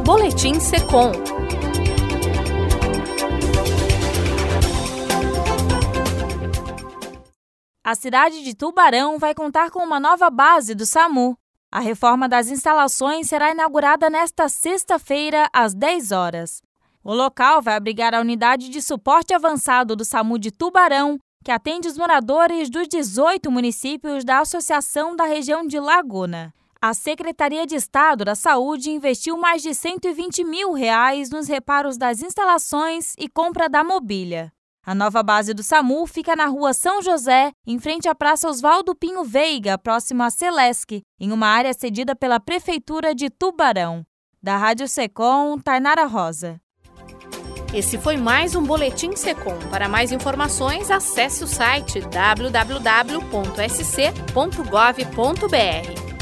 Boletim Secom. A cidade de Tubarão vai contar com uma nova base do SAMU. A reforma das instalações será inaugurada nesta sexta-feira, às 10 horas. O local vai abrigar a unidade de suporte avançado do SAMU de Tubarão, que atende os moradores dos 18 municípios da Associação da Região de Laguna. A Secretaria de Estado da Saúde investiu mais de R$120 mil nos reparos das instalações e compra da mobília. A nova base do SAMU fica na Rua São José, em frente à Praça Oswaldo Pinho Veiga, próximo à Celesc, em uma área cedida pela Prefeitura de Tubarão. Da Rádio Secom, Tainara Rosa. Esse foi mais um Boletim Secom. Para mais informações, acesse o site www.sc.gov.br.